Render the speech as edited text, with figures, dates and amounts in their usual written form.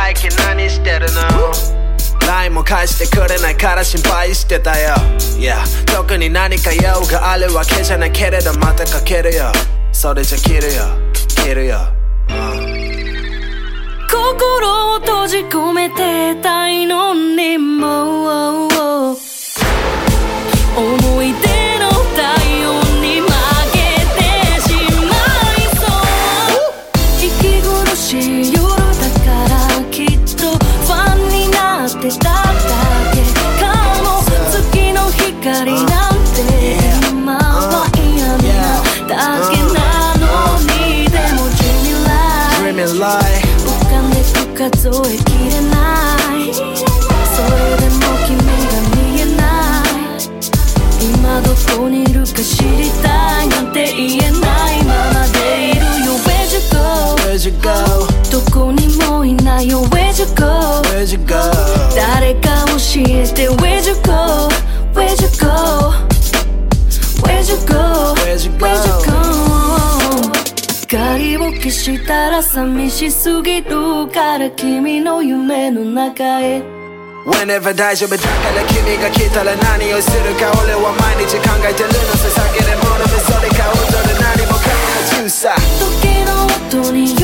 like 何してるのLINE も返してくれないから心配してたよ、yeah、特に何か用があるわけじゃないけれどまたかけるよそれじゃ切るよ切るよ、 心を閉じ込めてたいのにも思い出の太陽に負けてしまいそう息苦しい夜だからきっとファンになってただけかも月の光なんて今は嫌なだけなのにでも Dreaming like 浮かんでく数えきれないそれでも君が見えない今どこにいるか知りたいなんて言えないままでいるよ Where'd you go? Where'd you go? どこにもいないよ Where'd you go? Where'd you go? 誰か教えて Where'd you go? Where'd you go? Where'd you go? Where'd you go? Where'd you go? 光を消したら寂しすぎるから君の夢の中へ Whenever 大丈夫だから君が来たら何をするか俺は毎日考えてるのさ叫で物でそれか踊る何もかも中さ時の音に